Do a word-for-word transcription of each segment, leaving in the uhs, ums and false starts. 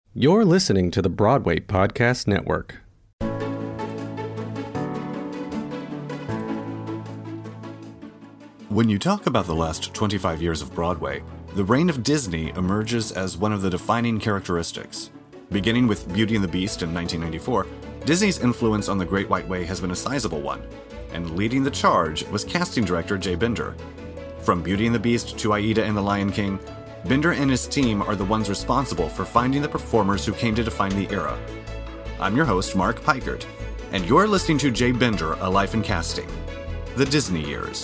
You're listening to the Broadway Podcast Network. When you talk about the last twenty-five years of Broadway, the reign of Disney emerges as one of the defining characteristics. Beginning with Beauty and the Beast in nineteen ninety-four, Disney's influence on the Great White Way has been a sizable one, and leading the charge was casting director Jay Binder. From Beauty and the Beast to Aida and the Lion King, Binder and his team are the ones responsible for finding the performers who came to define the era. I'm your host, Mark Pikert, and you're listening to Jay Binder, A Life in Casting, The Disney Years.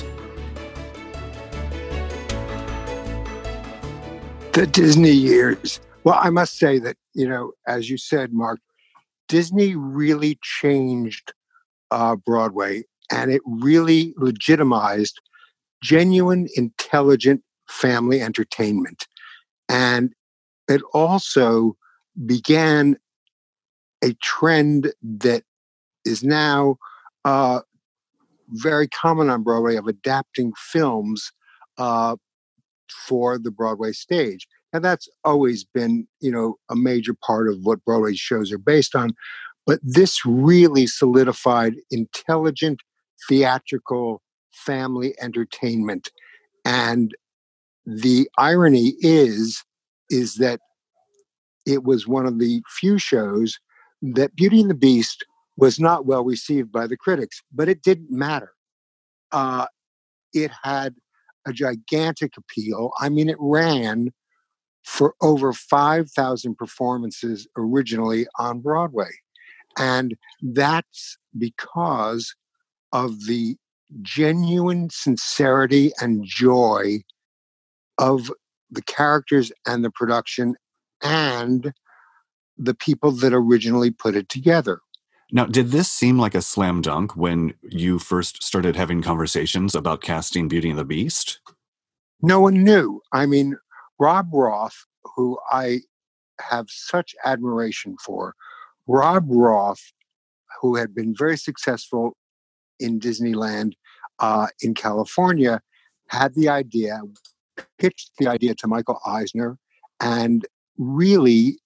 The Disney years. Well, I must say that, you know, as you said, Mark, Disney really changed uh, Broadway, and it really legitimized genuine, intelligent family entertainment. And it also began a trend that is now uh, very common on Broadway of adapting films uh, for the Broadway stage. And that's always been, you know, a major part of what Broadway shows are based on. But this really solidified intelligent, theatrical family entertainment. And the irony is, is that it was one of the few shows that Beauty and the Beast was not well received by the critics, but it didn't matter. Uh, it had a gigantic appeal. I mean, it ran for over five thousand performances originally on Broadway. And that's because of the genuine sincerity and joy of the characters and the production and the people that originally put it together. Now, did this seem like a slam dunk when you first started having conversations about casting Beauty and the Beast? No one knew. I mean, Rob Roth, who I have such admiration for, Rob Roth, who had been very successful in Disneyland uh, in California, had the idea, pitched the idea to Michael Eisner, and really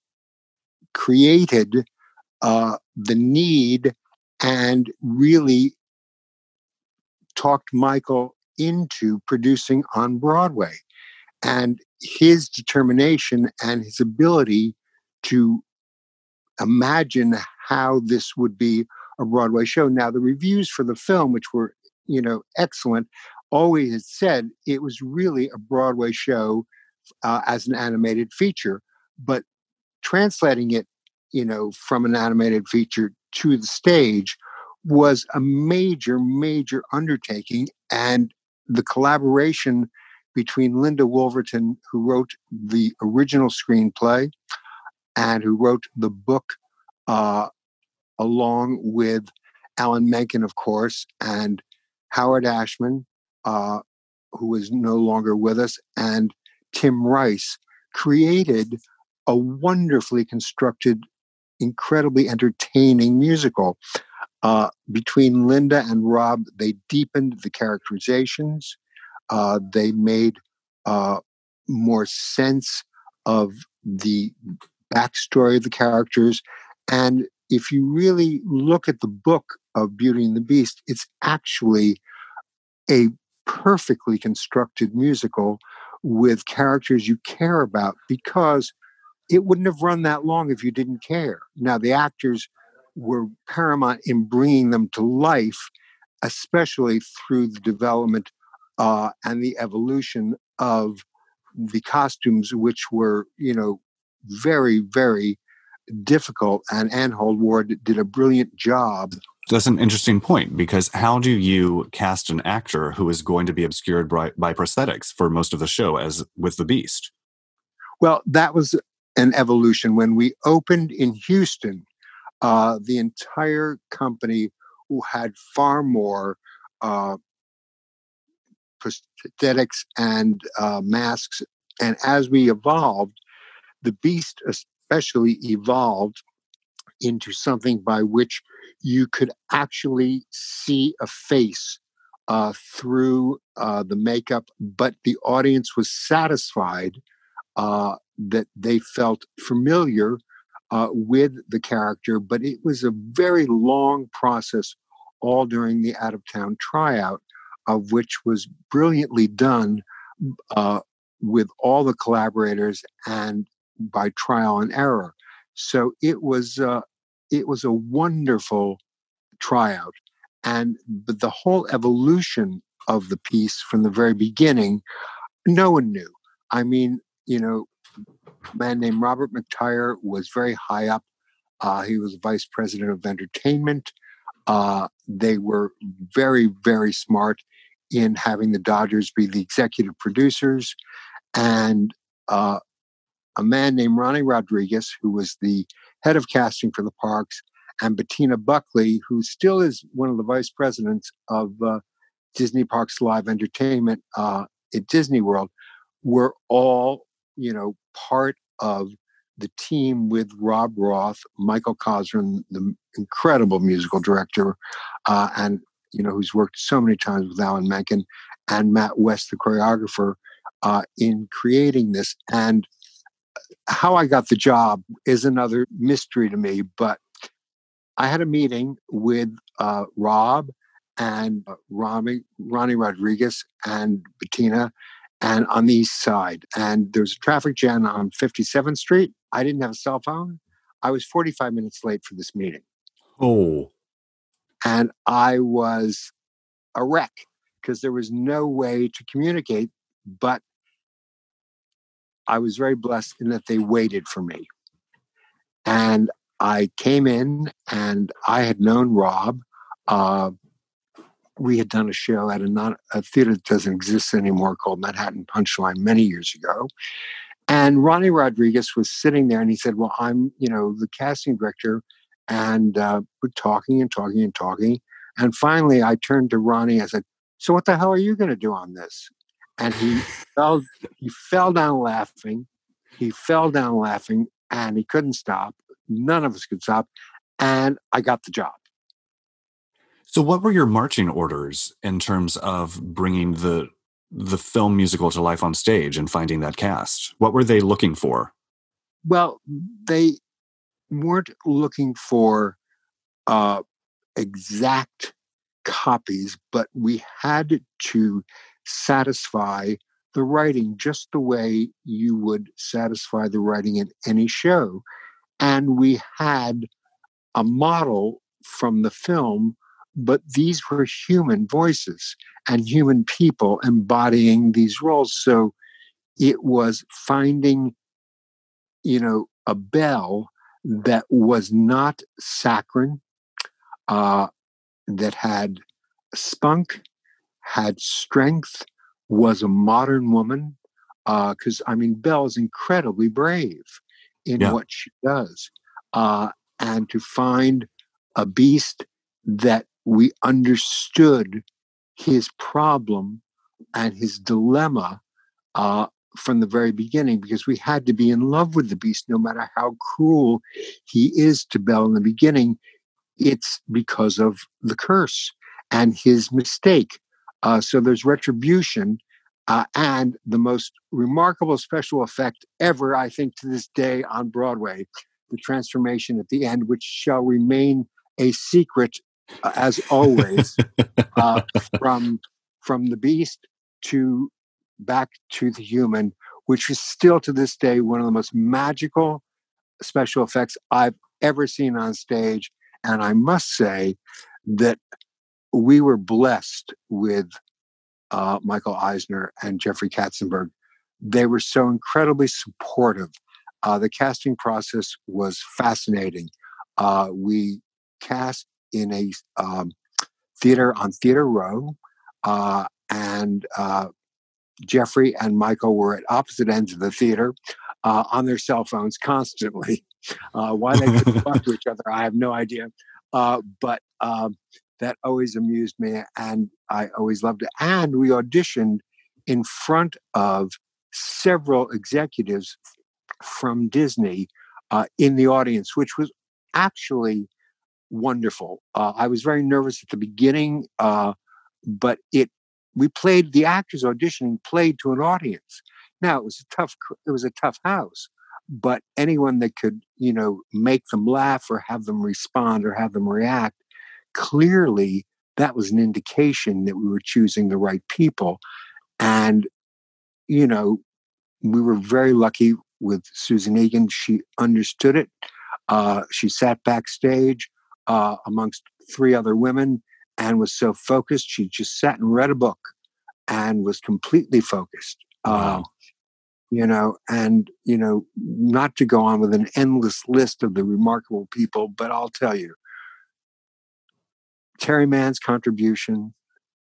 created uh, the need and really talked Michael into producing on Broadway. And his determination and his ability to imagine how this would be a Broadway show. Now, the reviews for the film, which were, you know, excellent, always said it was really a Broadway show uh, as an animated feature. But translating it, you know, from an animated feature to the stage was a major, major undertaking. And the collaboration between Linda Wolverton, who wrote the original screenplay and who wrote the book uh, along with Alan Menken, of course, and Howard Ashman, uh, who is no longer with us, and Tim Rice, created a wonderfully constructed, incredibly entertaining musical. Uh, between Linda and Rob, they deepened the characterizations. Uh, they made uh, more sense of the backstory of the characters. And if you really look at the book of Beauty and the Beast, it's actually a perfectly constructed musical with characters you care about, because it wouldn't have run that long if you didn't care. Now, the actors were paramount in bringing them to life, especially through the development uh, and the evolution of the costumes, which were, you know, very, very difficult. And Ann Holdward did a brilliant job. That's an interesting point, because how do you cast an actor who is going to be obscured by, by prosthetics for most of the show, as with the Beast? Well, that was an evolution. When we opened in Houston, uh, the entire company had far more uh, prosthetics and uh, masks. And as we evolved, the Beast especially evolved into something by which you could actually see a face uh, through uh, the makeup, but the audience was satisfied uh, that they felt familiar uh, with the character, but it was a very long process, all during the out of town tryout, of which was brilliantly done uh, with all the collaborators and by trial and error. So it was uh, it was a wonderful tryout, and but the whole evolution of the piece from the very beginning, no one knew. I mean, you know, a man named Robert McTire was very high up. Uh, he was vice president of entertainment. Uh, they were very, very smart in having the Dodgers be the executive producers. And uh, a man named Ronnie Rodriguez, who was the head of casting for the parks, and Bettina Buckley, who still is one of the vice presidents of uh, Disney Parks Live Entertainment uh, at Disney World, were all, you know, part of the team with Rob Roth, Michael Cosrin, the incredible musical director, uh, and, you know, who's worked so many times with Alan Menken, and Matt West, the choreographer, uh, in creating this. And how I got the job is another mystery to me, but I had a meeting with uh, Rob and uh, Ronnie, Ronnie Rodriguez and Bettina, and on the east side. And there was a traffic jam on fifty-seventh Street. I didn't have a cell phone. I was forty-five minutes late for this meeting. Oh. And I was a wreck because there was no way to communicate, but I was very blessed in that they waited for me. And I came in, and I had known Rob. Uh, we had done a show at a, non, a theater that doesn't exist anymore called Manhattan Punchline many years ago. And Ronnie Rodriguez was sitting there, and he said, well, I'm, you know, the casting director. And uh, we're talking and talking and talking. And finally, I turned to Ronnie and I said, so what the hell are you going to do on this? And he fell, he fell down laughing. He fell down laughing, and he couldn't stop. None of us could stop. And I got the job. So what were your marching orders in terms of bringing the the film musical to life on stage and finding that cast? What were they looking for? Well, they weren't looking for uh, exact copies, but we had to satisfy the writing just the way you would satisfy the writing in any show. And we had a model from the film, but these were human voices and human people embodying these roles. So it was finding, you know, a Belle that was not saccharine, uh, that had spunk, had strength, was a modern woman. Because, uh, I mean, Belle is incredibly brave in yeah. what she does. Uh, and to find a beast that we understood his problem and his dilemma uh, from the very beginning, because we had to be in love with the beast, no matter how cruel he is to Belle in the beginning. It's because of the curse and his mistake. Uh, so there's retribution. Uh, and the most remarkable special effect ever, I think, to this day on Broadway, the transformation at the end, which shall remain a secret, uh, as always, uh, from from the beast to back to the human, which is still to this day one of the most magical special effects I've ever seen on stage. And I must say that we were blessed with uh, Michael Eisner and Jeffrey Katzenberg. They were so incredibly supportive. Uh, the casting process was fascinating. Uh, we cast in a um, theater on Theater Row, uh, and uh, Jeffrey and Michael were at opposite ends of the theater uh, on their cell phones constantly. Uh, why they couldn't talk to each other, I have no idea. Uh, but um, that always amused me, and I always loved it. And we auditioned in front of several executives from Disney uh, in the audience, which was actually wonderful. Uh, I was very nervous at the beginning, uh, but it we played the actors auditioning played to an audience. Now it was a tough it was a tough house, but anyone that could, you know, make them laugh or have them respond or have them react, clearly that was an indication that we were choosing the right people. And, you know, we were very lucky with Susan Egan. She understood it. Uh, she sat backstage uh, amongst three other women and was so focused. She just sat and read a book and was completely focused. Wow. Uh, you know, and, you know, not to go on with an endless list of the remarkable people, but I'll tell you, Terry Mann's contribution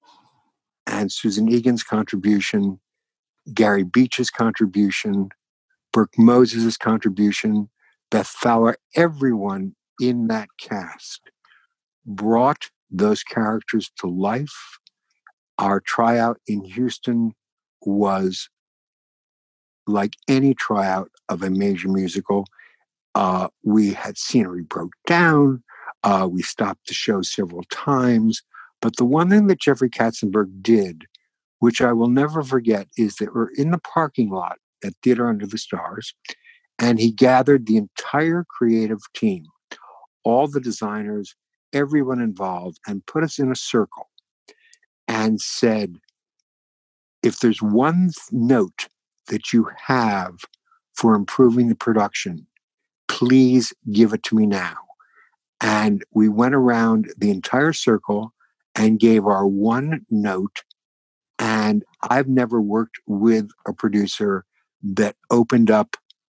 and Susan Egan's contribution, Gary Beach's contribution, Burke Moses' contribution, Beth Fowler, everyone in that cast brought those characters to life. Our tryout in Houston was like any tryout of a major musical. Uh, we had scenery broke down. Uh, we stopped the show several times. But the one thing that Jeffrey Katzenberg did, which I will never forget, is that we're in the parking lot at Theater Under the Stars, and he gathered the entire creative team, all the designers, everyone involved, and put us in a circle and said, if there's one note that you have for improving the production, please give it to me now. And we went around the entire circle and gave our one note. And I've never worked with a producer that opened up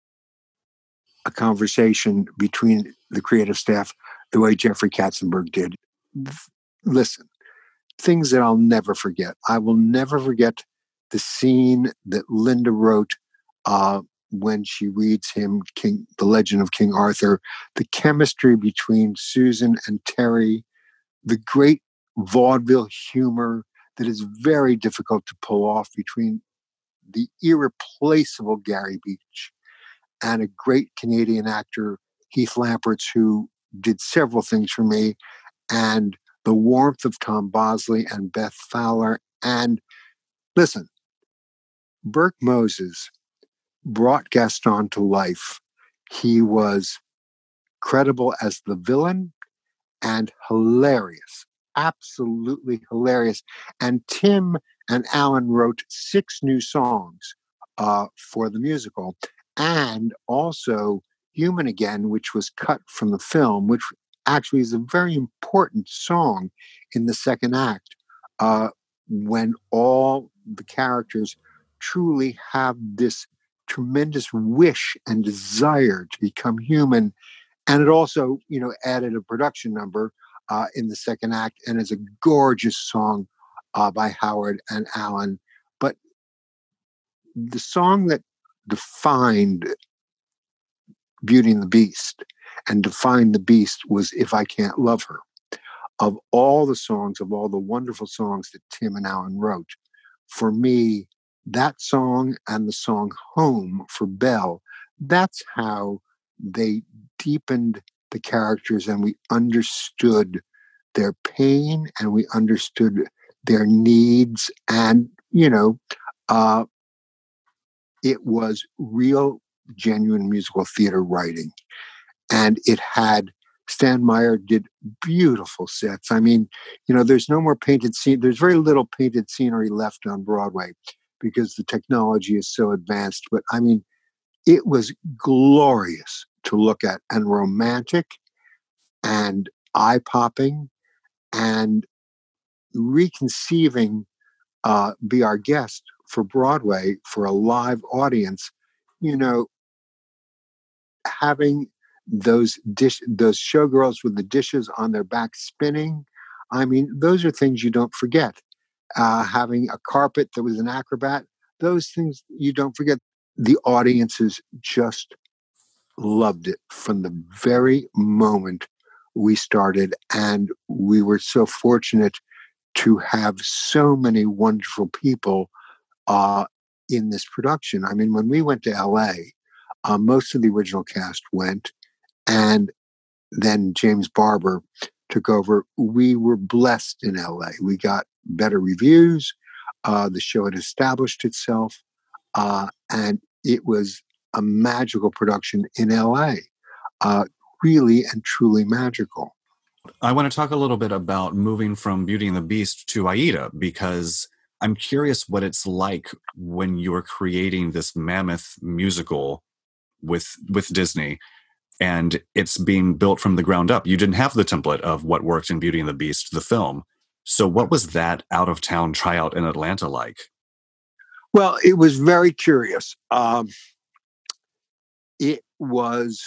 a conversation between the creative staff the way Jeffrey Katzenberg did. Listen, things that I'll never forget. I will never forget the scene that Linda wrote uh, when she reads him King, The Legend of King Arthur, the chemistry between Susan and Terry, the great vaudeville humor that is very difficult to pull off between the irreplaceable Gary Beach and a great Canadian actor, Heath Lamperts, who did several things for me, and the warmth of Tom Bosley and Beth Fowler. And listen, Burke Moses brought Gaston to life. He was credible as the villain and hilarious, absolutely hilarious. And Tim and Alan wrote six new songs uh, for the musical, and also Human Again, which was cut from the film, which actually is a very important song in the second act, uh, when all the characters truly have this tremendous wish and desire to become human. And it also, you know, added a production number uh, in the second act, and is a gorgeous song uh, by Howard and Alan. But the song that defined Beauty and the Beast and defined the Beast was If I Can't Love Her. Of all the songs, of all the wonderful songs that Tim and Alan wrote, for me, that song and the song Home for Belle, that's how they deepened the characters, and we understood their pain and we understood their needs. And, you know, uh, it was real, genuine musical theater writing. And it had, Stan Meyer did beautiful sets. I mean, you know, there's no more painted scene. There's very little painted scenery left on Broadway because the technology is so advanced. But I mean, it was glorious to look at and romantic and eye-popping, and reconceiving uh, Be Our Guest for Broadway for a live audience. You know, having those dish those showgirls with the dishes on their back spinning. I mean, those are things you don't forget. Uh, having a carpet that was an acrobat, those things you don't forget. The audiences just loved it from the very moment we started. And we were so fortunate to have so many wonderful people uh, in this production. I mean, when we went to L A, uh, most of the original cast went, and then James Barber took over. We were blessed in L A. We got better reviews. Uh, the show had established itself, uh, and it was a magical production in L A. Uh, really and truly magical. I want to talk a little bit about moving from Beauty and the Beast to Aida, because I'm curious what it's like when you're creating this mammoth musical with with Disney, and it's being built from the ground up. You didn't have the template of what worked in Beauty and the Beast, the film. So what was that out-of-town tryout in Atlanta like? Well, it was very curious. Um, it was,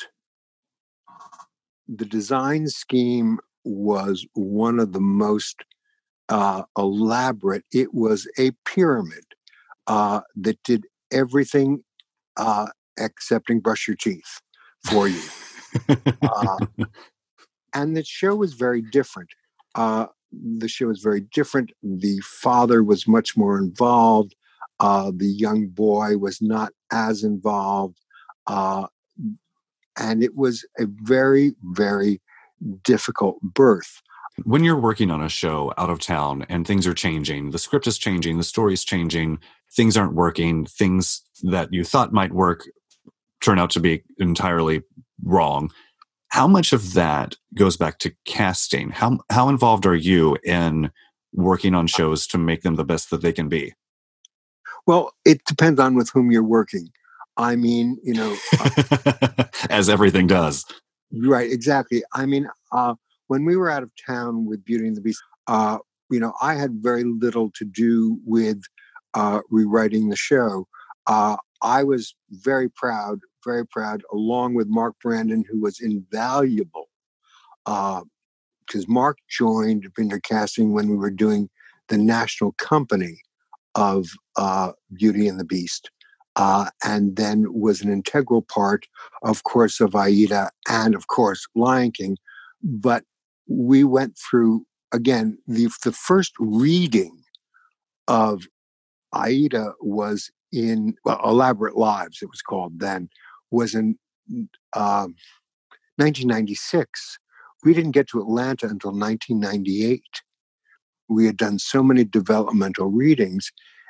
the design scheme was one of the most uh, elaborate. It was a pyramid uh, that did everything uh, excepting brush your teeth for you. uh, and the show was very different. Uh, the show was very different. The father was much more involved. Uh, the young boy was not as involved. Uh, and it was a very, very difficult birth. When you're working on a show out of town and things are changing, the script is changing, the story's changing, things aren't working, things that you thought might work turn out to be entirely wrong. How much of that goes back to casting? How how involved are you in working on shows to make them the best that they can be? Well, it depends on with whom you're working. I mean, you know, uh, as everything does. Right, exactly. I mean, uh, when we were out of town with Beauty and the Beast, uh, you know, I had very little to do with uh, rewriting the show. Uh, I was very proud, very proud, along with Mark Brandon, who was invaluable, because uh, Mark joined Binder Casting when we were doing the national company of uh, Beauty and the Beast. Uh, and then was an integral part, of course, of Aida and, of course, Lion King. But we went through, again, the, the first reading of Aida was in, well, Elaborate Lives, it was called then, was in uh, nineteen ninety-six. We didn't get to Atlanta until nineteen ninety-eight. We had done so many developmental readings.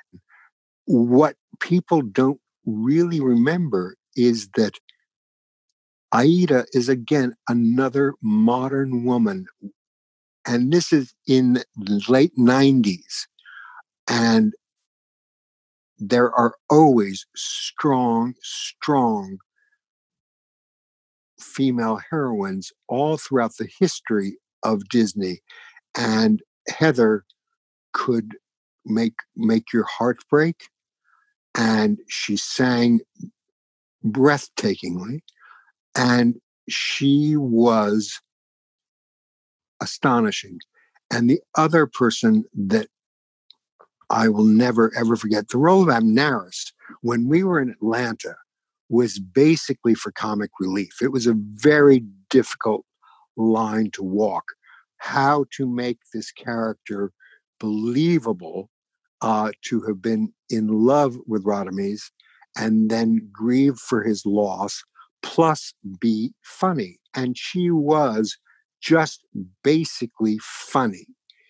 What people don't really remember is that Aida is, again, another modern woman. And this is in the late nineties. And there are always strong, strong female heroines all throughout the history of Disney. And Heather could make make your heart break. And she sang breathtakingly. And she was astonishing. And the other person that I will never, ever forget, the role of Amneris, when we were in Atlanta, was basically for comic relief. It was a very difficult line to walk. How to make this character believable, uh, to have been in love with Radames and then grieve for his loss, plus be funny. And she was just basically funny.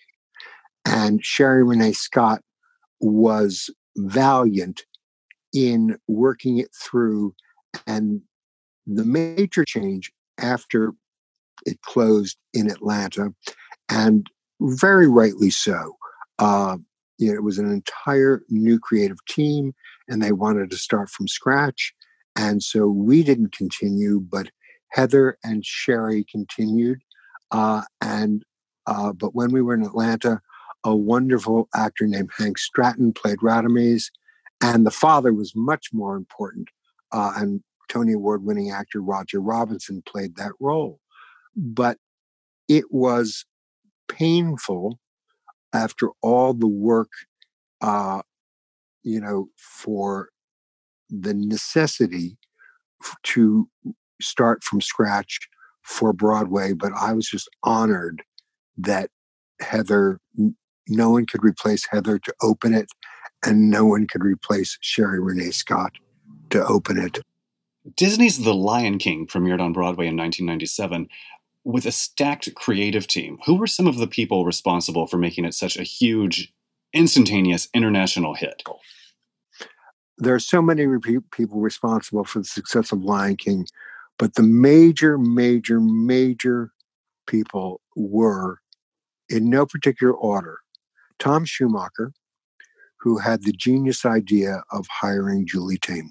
And Sherry Renee Scott was valiant in working it through. And the major change after it closed in Atlanta, and very rightly so, uh, you know, it was an entire new creative team, and they wanted to start from scratch. And so we didn't continue, but Heather and Sherry continued. Uh, and uh, but when we were in Atlanta, a wonderful actor named Hank Stratton played Radames, and the father was much more important. Uh, and Tony Award-winning actor Roger Robinson played that role. But it was painful after all the work, uh, you know, for the necessity to start from scratch for Broadway. But I was just honored that Heather, no one could replace Heather to open it, and no one could replace Sherry Renee Scott to open it. Disney's The Lion King premiered on Broadway in nineteen ninety-seven with a stacked creative team. Who were some of the people responsible for making it such a huge, instantaneous international hit? there are so many re- people responsible for the success of Lion King, but the major, major, major people were, in no particular order, Tom Schumacher, who had the genius idea of hiring Julie Taymor.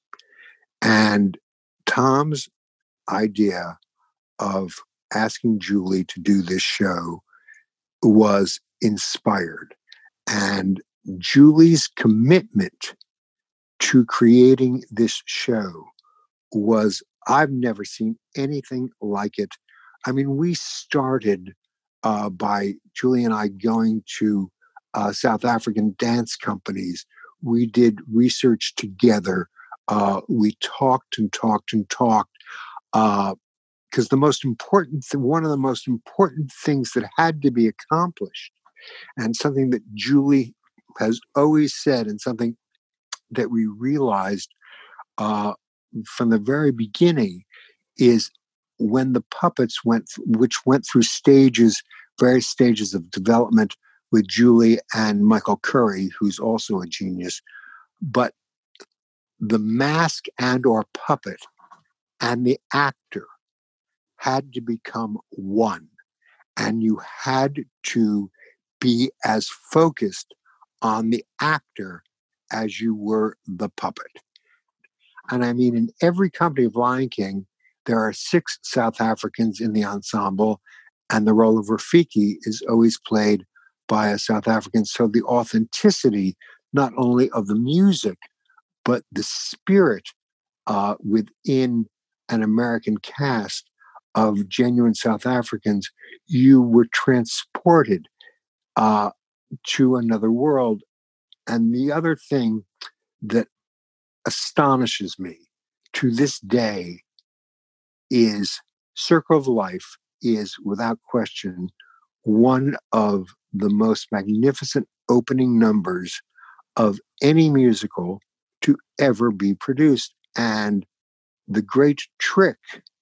And Tom's idea of asking Julie to do this show was inspired. And Julie's commitment to creating this show was, I've never seen anything like it. I mean, we started uh, by Julie and I going to uh, South African dance companies. We did research together. Uh, we talked and talked and talked. Uh, because the most important, th- one of the most important things that had to be accomplished, and something that Julie has always said, and something that we realized uh, from the very beginning, is when the puppets went, th- which went through stages, various stages of development with Julie and Michael Curry, who's also a genius, but the mask and or puppet and the actor had to become one, and you had to be as focused on the actor as you were the puppet. And I mean, in every company of Lion King, there are six South Africans in the ensemble, and the role of Rafiki is always played by a South African. So the authenticity, not only of the music, but the spirit uh, within an American cast of genuine South Africans, you were transported uh, to another world. And the other thing that astonishes me to this day is Circle of Life is, without question, one of the most magnificent opening numbers of any musical to ever be produced. And the great trick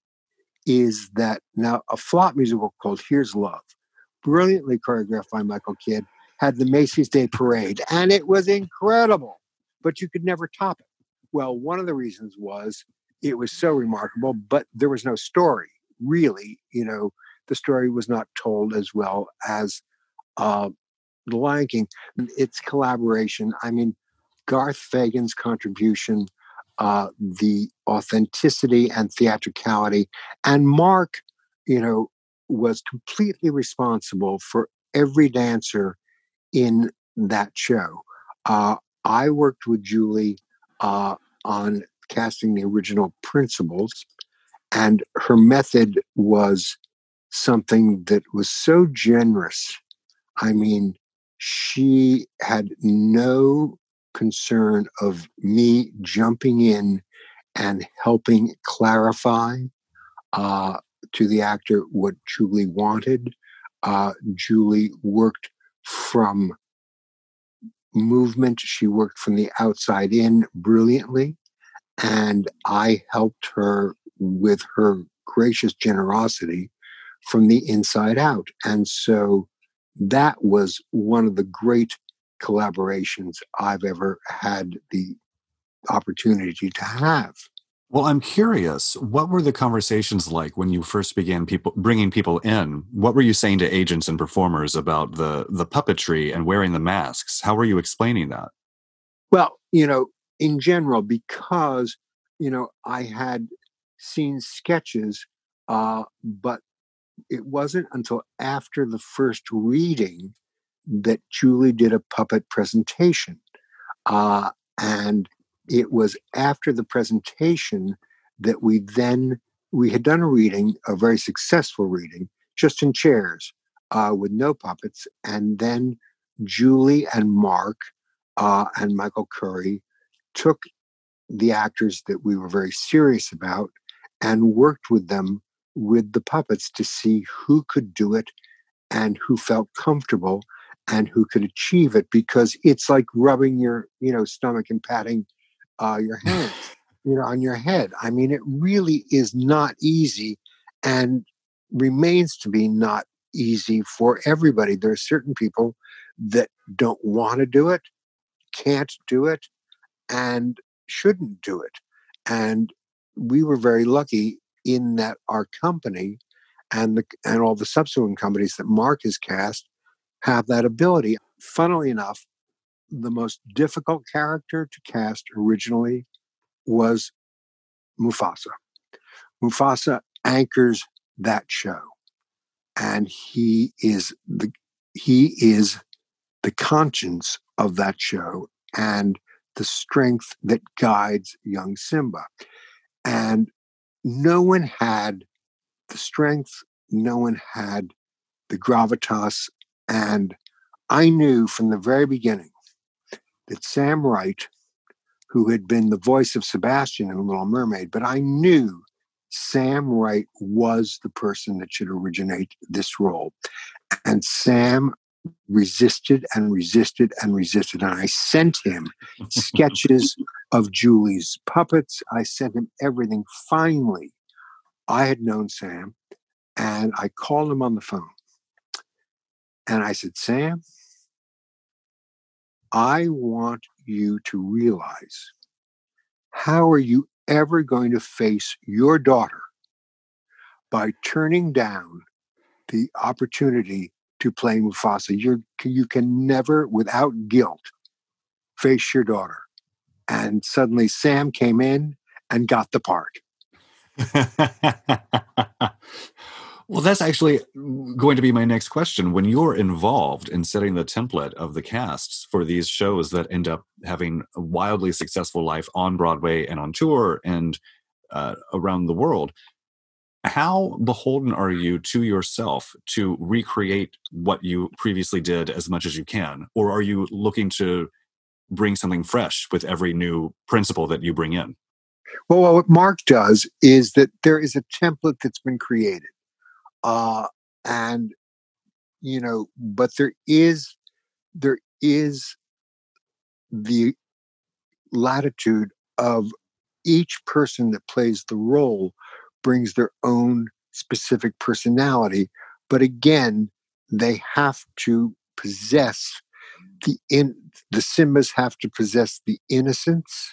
is that now a flop musical called Here's Love, brilliantly choreographed by Michael Kidd, had the Macy's Day Parade, and it was incredible, but you could never top it. Well, one of the reasons was it was so remarkable, but there was no story, really. You know, the story was not told as well as uh, The Lion King. Its collaboration, I mean, Garth Fagan's contribution, uh, the authenticity and theatricality. And Mark, you know, was completely responsible for every dancer in that show. Uh, I worked with Julie uh, on casting the original principals, and her method was something that was so generous. I mean, she had no concern of me jumping in and helping clarify uh, to the actor what Julie wanted. Uh, Julie worked from movement. She worked from the outside in brilliantly. And I helped her with her gracious generosity from the inside out. And so that was one of the great collaborations I've ever had the opportunity to have. Well, I'm curious, what were the conversations like when you first began people bringing people in? What were you saying to agents and performers about the the puppetry and wearing the masks? How were you explaining that? Well, you know, in general, because, you know, I had seen sketches, uh, but it wasn't until after the first reading that Julie did a puppet presentation. Uh, and it was after the presentation that we then, we had done a reading, a very successful reading, just in chairs uh, with no puppets. And then Julie and Mark uh, and Michael Curry took the actors that we were very serious about and worked with them with the puppets to see who could do it and who felt comfortable and who could achieve it, because it's like rubbing your, you know, stomach and patting uh, your hands, you know, on your head. I mean, it really is not easy and remains to be not easy for everybody. There are certain people that don't want to do it, can't do it, and shouldn't do it. And we were very lucky in that our company and the and all the subsequent companies that Mark has cast have that ability. Funnily enough, the most difficult character to cast originally was Mufasa. Mufasa anchors that show, and he is the he is the conscience of that show and the strength that guides young Simba. And no one had the strength, no one had the gravitas, and I knew from the very beginning that Sam Wright, who had been the voice of Sebastian in Little Mermaid, but I knew Sam Wright was the person that should originate this role. And Sam resisted and resisted and resisted. And I sent him sketches of Julie's puppets. I sent him everything. Finally, I had known Sam, and I called him on the phone. And I said, Sam, I want you to realize, how are you ever going to face your daughter by turning down the opportunity to play Mufasa? You're, you can never, without guilt, face your daughter. And suddenly Sam came in and got the part. Well, that's actually going to be my next question. When you're involved in setting the template of the casts for these shows that end up having a wildly successful life on Broadway and on tour and uh, around the world, how beholden are you to yourself to recreate what you previously did as much as you can? Or are you looking to bring something fresh with every new principle that you bring in? Well, what Mark does is that there is a template that's been created. Uh, and, you know, but there is, there is the latitude of each person that plays the role brings their own specific personality. But again, they have to possess the in the Simbas have to possess the innocence.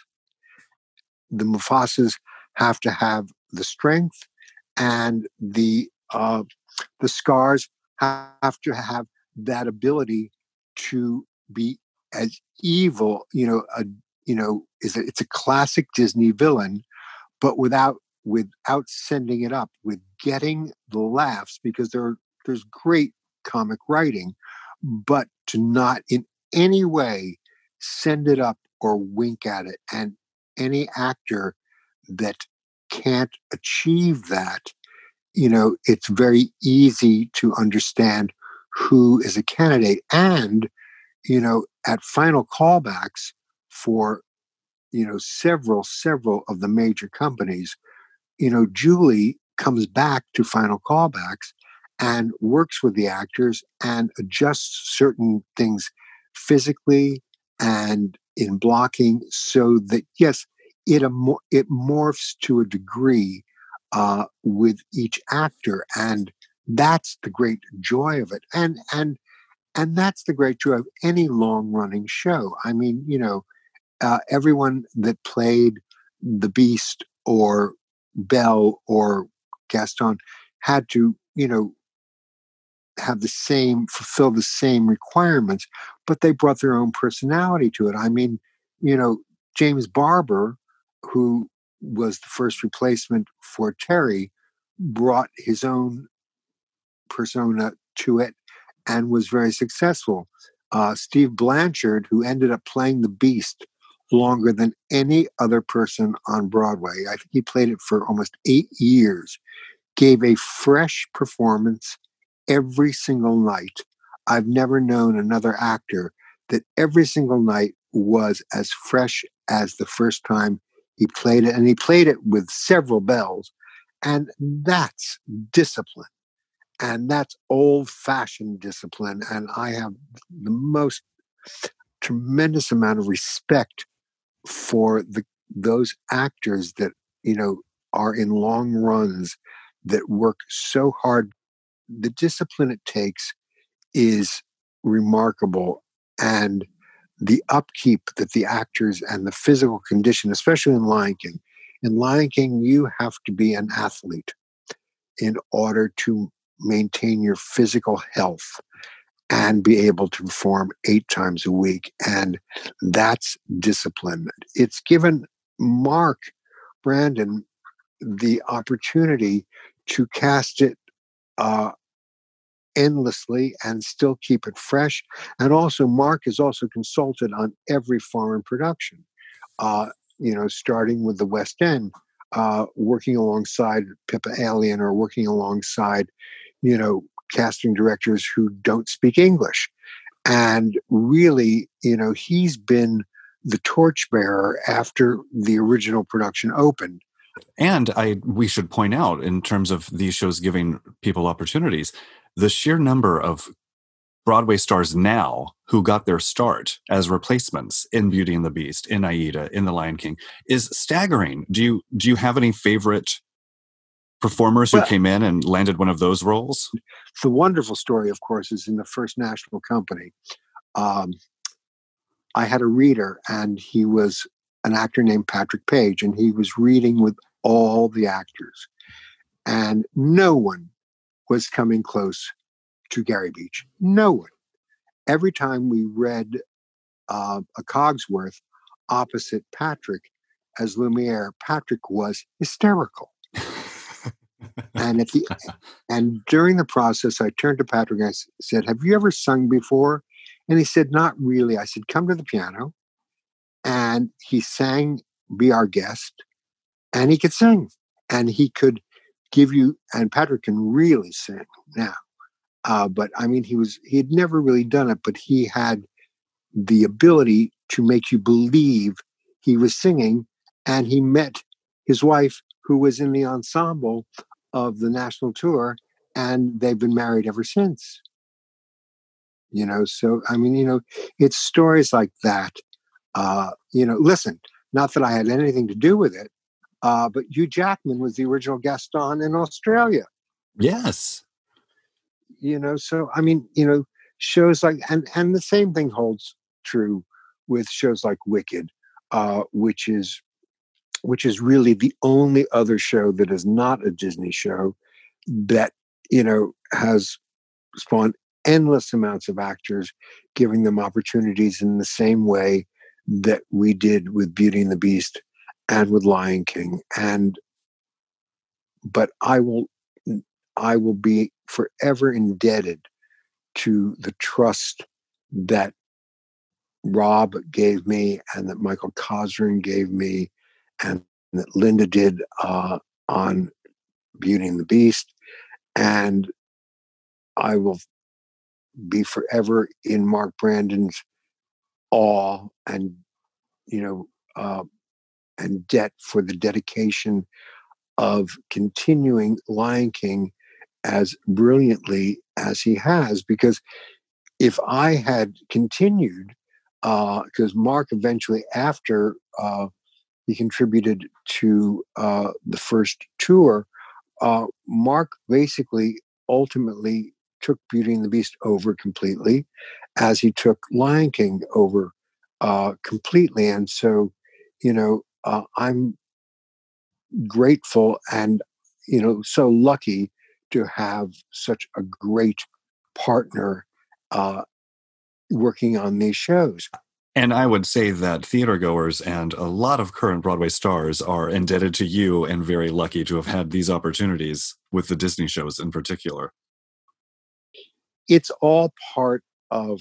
The Mufasas have to have the strength, and the uh, the Scars have to have that ability to be as evil. You know, a you know is a, it's a classic Disney villain, but without without sending it up, with getting the laughs, because there there's great comic writing, but to not in any way send it up or wink at it. And any actor that can't achieve that, you know, it's very easy to understand who is a candidate. And, you know, at final callbacks for, you know, several, several of the major companies, you know, Julie comes back to final callbacks and works with the actors and adjusts certain things physically and in blocking, so that, yes, it, it morphs to a degree uh, with each actor. And that's the great joy of it. And, and, and that's the great joy of any long running show. I mean, you know, uh, everyone that played the Beast or Belle or Gaston had to, you know, have the same, fulfill the same requirements, but they brought their own personality to it. I mean, you know, James Barber, who was the first replacement for Terry, brought his own persona to it and was very successful. Uh, Steve Blanchard, who ended up playing the Beast longer than any other person on Broadway, I think he played it for almost eight years, gave a fresh performance every single night. I've never known another actor that every single night was as fresh as the first time he played it. And he played it with several bells. And that's discipline. And that's old-fashioned discipline. And I have the most tremendous amount of respect for the those actors that, you know, are in long runs that work so hard. The discipline it takes is remarkable. And the upkeep that the actors and the physical condition, especially in Lion King. In Lion King, you have to be an athlete in order to maintain your physical health and be able to perform eight times a week. And that's discipline. It's given Mark Brandon the opportunity to cast it uh, endlessly and still keep it fresh. And also, Mark is also consulted on every foreign production, uh, you know, starting with the West End, uh, working alongside Pippa Alien or working alongside, you know, casting directors who don't speak English. And really, you know, he's been the torchbearer after the original production opened. And I we should point out, in terms of these shows giving people opportunities, the sheer number of Broadway stars now who got their start as replacements in Beauty and the Beast, in Aida, in The Lion King, is staggering. Do you do you have any favorite performers who well, came in and landed one of those roles? The wonderful story, of course, is in the first National Company. Um, I had a reader, and he was an actor named Patrick Page, and he was reading with all the actors. And no one was coming close to Gary Beach. No one. Every time we read uh, a Cogsworth opposite Patrick as Lumiere, Patrick was hysterical. and at the and during the process, I turned to Patrick and I said, "Have you ever sung before?" And he said, "Not really." I said, "Come to the piano." And he sang "Be Our Guest," and he could sing, and he could give you. And Patrick can really sing now. Uh, but I mean, he was, he had never really done it, but he had the ability to make you believe he was singing. And he met his wife, who was in the ensemble of the national tour, and they've been married ever since. You know, so, I mean, you know, it's stories like that. Uh, you know, listen, not that I had anything to do with it, uh, but Hugh Jackman was the original Gaston in Australia. Yes. You know, so I mean, you know, shows like, and and the same thing holds true with shows like Wicked, uh, which is which is really the only other show that is not a Disney show that, you know, has spawned endless amounts of actors, giving them opportunities in the same way that we did with Beauty and the Beast and with Lion King. And but I will I will be forever indebted to the trust that Rob gave me and that Michael Cosrin gave me and that Linda did uh, on Beauty and the Beast. And I will be forever in Mark Brandon's awe and, you know, uh, and debt for the dedication of continuing Lion King as brilliantly as he has. Because if I had continued, because uh, Mark eventually, after uh, he contributed to uh, the first tour, uh, Mark basically ultimately took Beauty and the Beast over completely, as he took Lion King over uh, completely. And so, you know, uh, I'm grateful and, you know, so lucky to have such a great partner uh, working on these shows. And I would say that theater goers and a lot of current Broadway stars are indebted to you and very lucky to have had these opportunities with the Disney shows in particular. It's all part of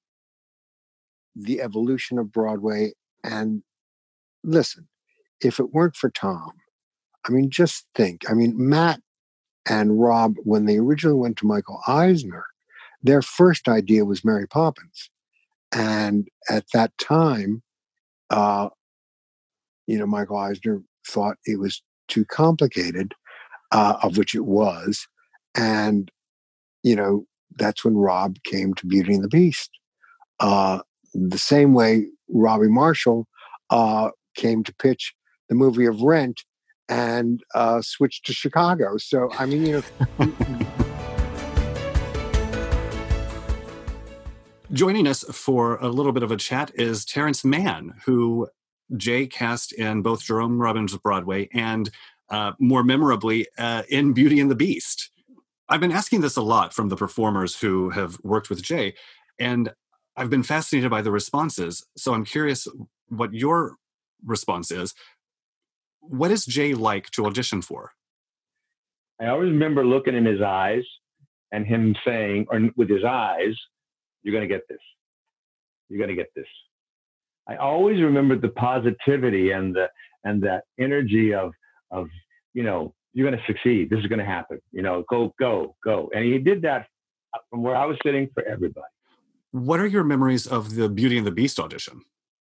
the evolution of Broadway. And listen, if it weren't for Tom, I mean, just think, I mean, Matt and Rob, when they originally went to Michael Eisner, their first idea was Mary Poppins. And at that time, uh, you know, Michael Eisner thought it was too complicated, uh, of which it was. And, you know, that's when Rob came to Beauty and the Beast. Uh, the same way Robbie Marshall uh, came to pitch the movie of Rent and uh, switched to Chicago. So, I mean, you know... Joining us for a little bit of a chat is Terrence Mann, who Jay cast in both Jerome Robbins' Broadway and, uh, more memorably, uh, in Beauty and the Beast. I've been asking this a lot from the performers who have worked with Jay, and I've been fascinated by the responses. So I'm curious what your response is. What is Jay like to audition for? I always remember looking in his eyes and him saying, or with his eyes, "You're going to get this. You're going to get this." I always remembered the positivity and the and that energy of of you know, you're going to succeed. This is going to happen. You know, go go go. And he did that from where I was sitting for everybody. What are your memories of the Beauty and the Beast audition?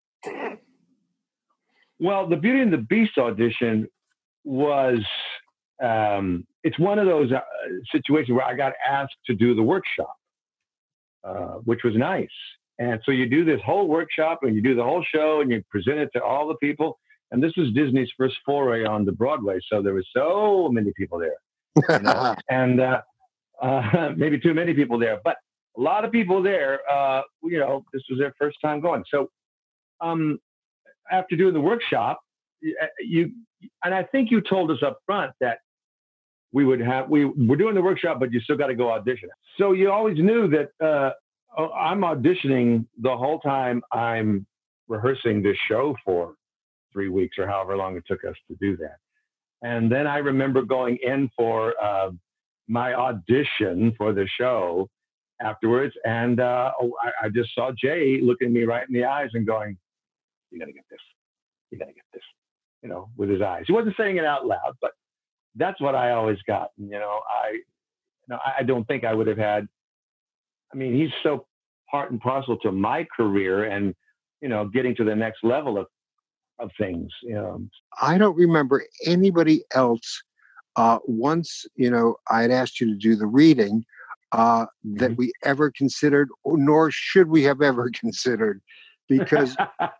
Well, the Beauty and the Beast audition was um, it's one of those uh, situations where I got asked to do the workshop. Uh, which was nice. And so you do this whole workshop and you do the whole show and you present it to all the people. And this was Disney's first foray on the Broadway. So there were so many people there, you know? and uh, uh, maybe too many people there, but a lot of people there, uh, you know, this was their first time going. So um, after doing the workshop, you, and I think you told us up front that we would have, we were doing the workshop, but you still got to go audition. So you always knew that uh, oh, I'm auditioning the whole time I'm rehearsing this show for three weeks or however long it took us to do that. And then I remember going in for uh, my audition for the show afterwards. And uh, oh, I, I just saw Jay looking at me right in the eyes and going, "You're going to get this. You're going to get this," you know, with his eyes. He wasn't saying it out loud, but that's what I always got. You know, I, you know, I don't think I would have had, I mean, he's so part and parcel to my career and, you know, getting to the next level of, of things. You know. I don't remember anybody else. Uh, once, you know, I had asked you to do the reading uh, that mm-hmm. we ever considered, nor should we have ever considered, because,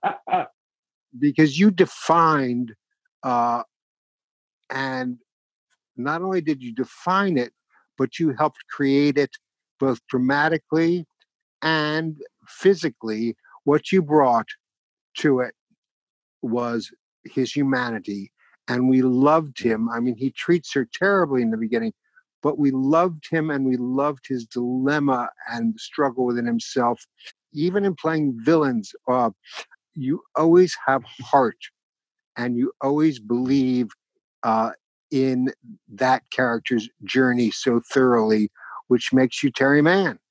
because you defined uh, and not only did you define it, but you helped create it both dramatically and physically. What you brought to it was his humanity, and we loved him. I mean, he treats her terribly in the beginning, but we loved him, and we loved his dilemma and struggle within himself. Even in playing villains, uh, you always have heart, and you always believe uh, in that character's journey so thoroughly, which makes you Terry Mann.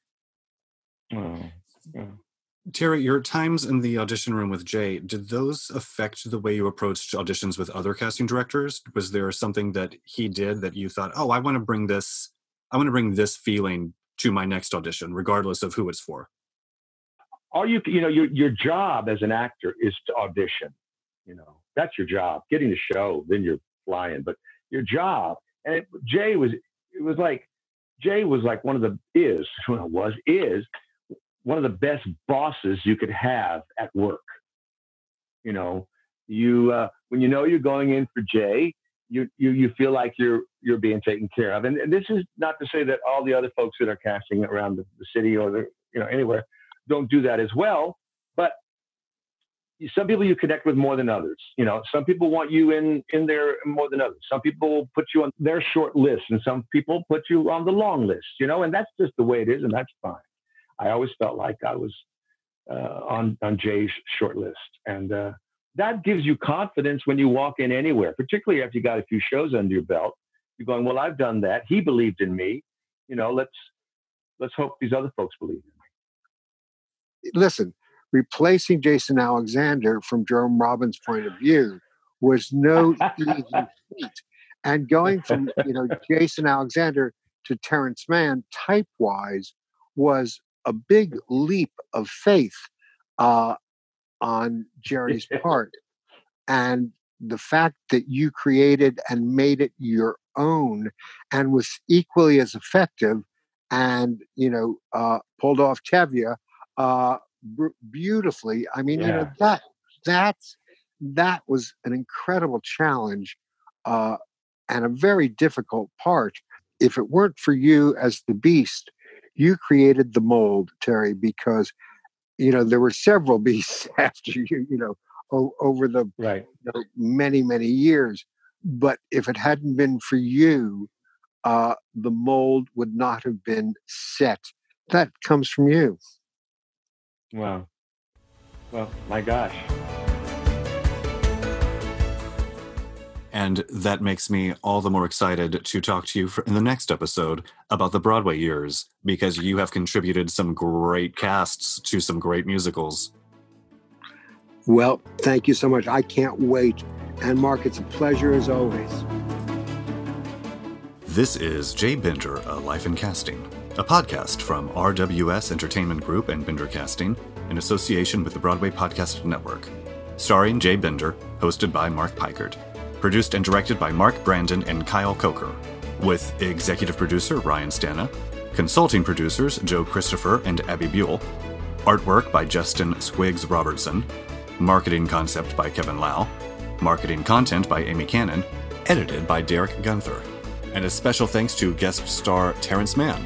Oh, yeah. Terry, your times in the audition room with Jay, did those affect the way you approached auditions with other casting directors? Was there something that he did that you thought, oh, I want to bring this, I want to bring this feeling to my next audition, regardless of who it's for? All you, you know, your your job as an actor is to audition. You know, that's your job. Getting the show, then you're flying. But your job, and it, Jay was, it was like, Jay was like one of the, is, well, was, is one of the best bosses you could have at work. You know, you, uh, when you know you're going in for Jay, you, you, you feel like you're, you're being taken care of. And, and this is not to say that all the other folks that are casting around the, the city or the, you know, anywhere don't do that as well. But some people you connect with more than others. You know, some people want you in, in there more than others. Some people put you on their short list and some people put you on the long list, you know, and that's just the way it is. And that's fine. I always felt like I was uh, on, on Jay's short list. And uh, that gives you confidence when you walk in anywhere, particularly after you got a few shows under your belt. You're going, well, I've done that. He believed in me. You know, let's, let's hope these other folks believe in me. Listen, replacing Jason Alexander from Jerome Robbins' point of view was no easy feat. And going from, you know, Jason Alexander to Terrence Mann type-wise was a big leap of faith uh, on Jerry's part. And the fact that you created and made it your own and was equally as effective and, you know, uh, pulled off Tevye uh, b- beautifully. I mean, yeah. you know, that that's that was an incredible challenge uh, and a very difficult part. If it weren't for you as the Beast, you created the mold, Terry, because, you know, there were several beasts after you, you know, o- over the Right. you know, many, many years. But if it hadn't been for you, uh, the mold would not have been set. That comes from you. Wow. Well, my gosh. And that makes me all the more excited to talk to you for, in the next episode about the Broadway years, because you have contributed some great casts to some great musicals. Well, thank you so much. I can't wait. And Mark, it's a pleasure as always. This is Jay Binder, A Life in Casting, a podcast from R W S Entertainment Group and Binder Casting in association with the Broadway Podcast Network. Starring Jay Binder, hosted by Mark Pikert. Produced and directed by Mark Brandon and Kyle Coker, with executive producer Ryan Stana, consulting producers Joe Christopher and Abby Buell, artwork by Justin Squiggs Robertson, marketing concept by Kevin Lau, marketing content by Amy Cannon, edited by Derek Gunther, and a special thanks to guest star Terrence Mann.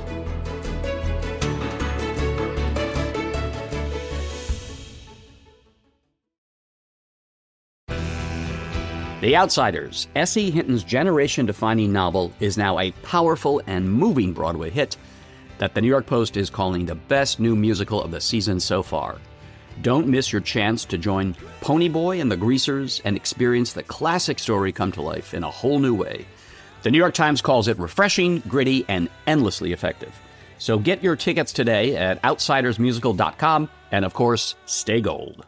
The Outsiders, S E. Hinton's generation-defining novel, is now a powerful and moving Broadway hit that the New York Post is calling the best new musical of the season so far. Don't miss your chance to join Ponyboy and the Greasers and experience the classic story come to life in a whole new way. The New York Times calls it refreshing, gritty, and endlessly effective. So get your tickets today at outsiders musical dot com, and of course, stay gold.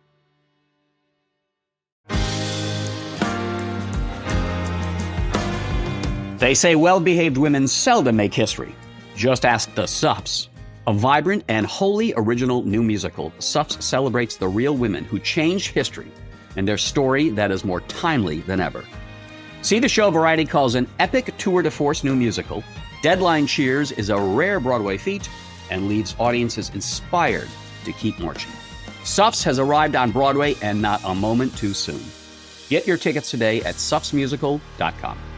They say well-behaved women seldom make history. Just ask the Suffs. A vibrant and wholly original new musical, Suffs celebrates the real women who changed history and their story that is more timely than ever. See the show Variety calls an epic tour de force new musical. Deadline cheers is a rare Broadway feat and leaves audiences inspired to keep marching. Suffs has arrived on Broadway, and not a moment too soon. Get your tickets today at suffs musical dot com.